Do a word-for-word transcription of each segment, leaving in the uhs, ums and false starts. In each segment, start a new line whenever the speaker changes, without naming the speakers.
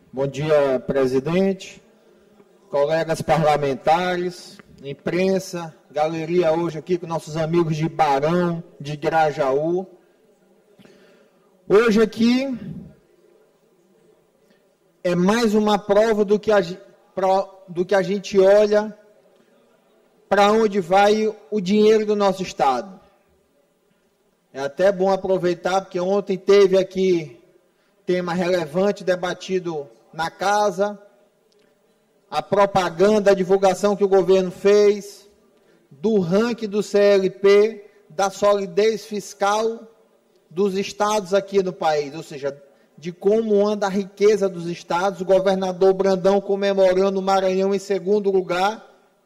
Bom dia, presidente, colegas parlamentares, imprensa, galeria hoje aqui com nossos amigos de Barão, de Grajaú. Hoje aqui é mais uma prova do que a, do que a gente olha para onde vai o dinheiro do nosso Estado. É até bom aproveitar, porque ontem teve aqui tema relevante debatido na casa, a propaganda, a divulgação que o governo fez, do ranking do C L P, da solidez fiscal dos estados aqui no país, ou seja, de como anda a riqueza dos estados, o governador Brandão comemorando o Maranhão em segundo lugar.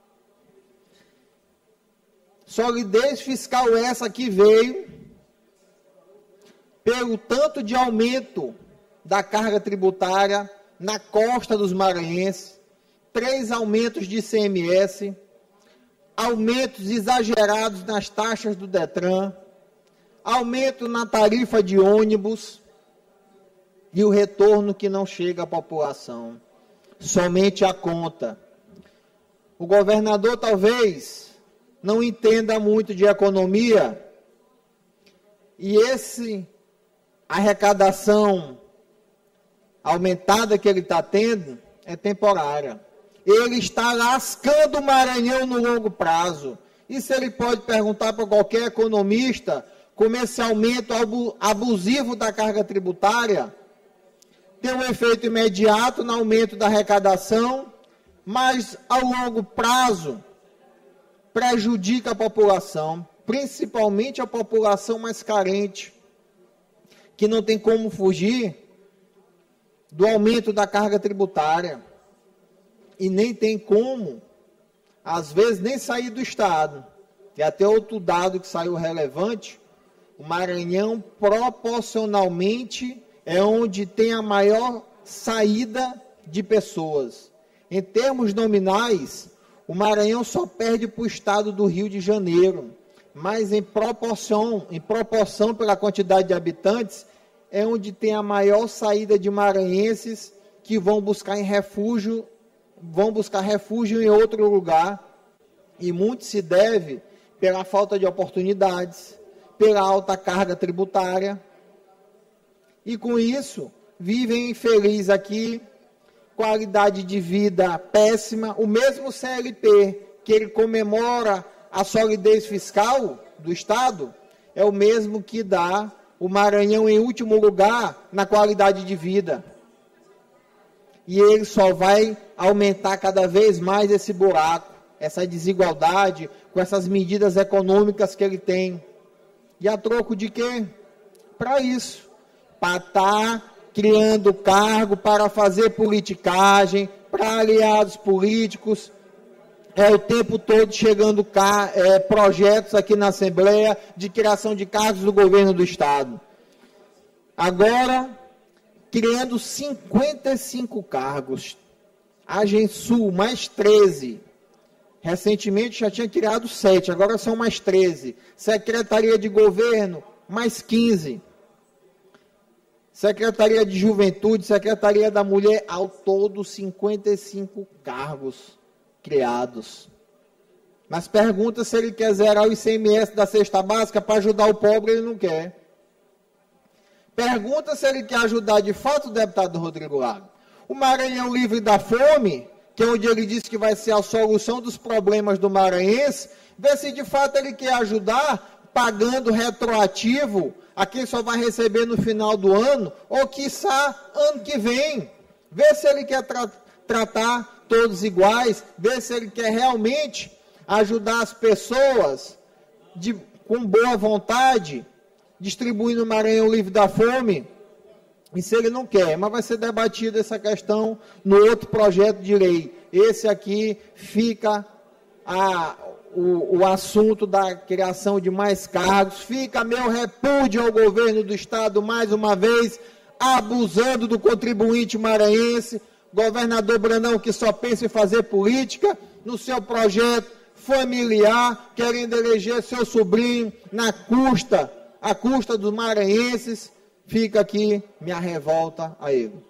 Solidez fiscal essa que veio pelo tanto de aumento da carga tributária na costa dos maranhenses, três aumentos de I C M S, aumentos exagerados nas taxas do Detran, aumento na tarifa de ônibus e o retorno que não chega à população, somente a conta. O governador talvez não entenda muito de economia e esse arrecadação aumentada que ele está tendo é temporária. Ele está lascando o Maranhão no longo prazo. Isso ele pode perguntar para qualquer economista, como esse aumento abusivo da carga tributária tem um efeito imediato no aumento da arrecadação, mas ao longo prazo prejudica a população, principalmente a população mais carente, que não tem como fugir do aumento da carga tributária e nem tem como, às vezes, nem sair do Estado. E até outro dado que saiu relevante, o Maranhão proporcionalmente é onde tem a maior saída de pessoas. Em termos nominais, o Maranhão só perde para o estado do Rio de Janeiro, mas em proporção, em proporção pela quantidade de habitantes, é onde tem a maior saída de maranhenses que vão buscar em refúgio, vão buscar refúgio em outro lugar, e muito se deve pela falta de oportunidades, pela alta carga tributária, e com isso vivem infelizes aqui, qualidade de vida péssima. O mesmo C L P que ele comemora a solidez fiscal do Estado é o mesmo que dá o Maranhão em último lugar na qualidade de vida. E ele só vai aumentar cada vez mais esse buraco, essa desigualdade, com essas medidas econômicas que ele tem. E a troco de quê? Para isso. Para estar criando cargo, para fazer politicagem, para aliados políticos. É o tempo todo chegando cá, é, projetos aqui na Assembleia de criação de cargos do governo do Estado. Agora, criando cinquenta e cinco cargos. Agensul, mais treze. Recentemente já tinha criado sete, agora são mais treze. Secretaria de Governo, mais quinze. Secretaria de Juventude, Secretaria da Mulher, ao todo cinquenta e cinco cargos criados. Mas pergunta se ele quer zerar o I C M S da cesta básica para ajudar o pobre, ele não quer. Pergunta se ele quer ajudar de fato o deputado Rodrigo Lago. O Maranhão livre da fome, que é onde ele disse que vai ser a solução dos problemas do maranhense, vê se de fato ele quer ajudar pagando retroativo a quem só vai receber no final do ano, ou quiçá ano que vem. Vê se ele quer tra tratar todos iguais, ver se ele quer realmente ajudar as pessoas de, com boa vontade, distribuindo o Maranhão livre da fome, e se ele não quer, mas vai ser debatida essa questão no outro projeto de lei. Esse aqui fica a, o, o assunto da criação de mais cargos, fica meu repúdio ao governo do Estado, mais uma vez, abusando do contribuinte maranhense, governador Brandão que só pensa em fazer política, no seu projeto familiar, querendo eleger seu sobrinho na custa, à custa dos maranhenses, fica aqui minha revolta a ele.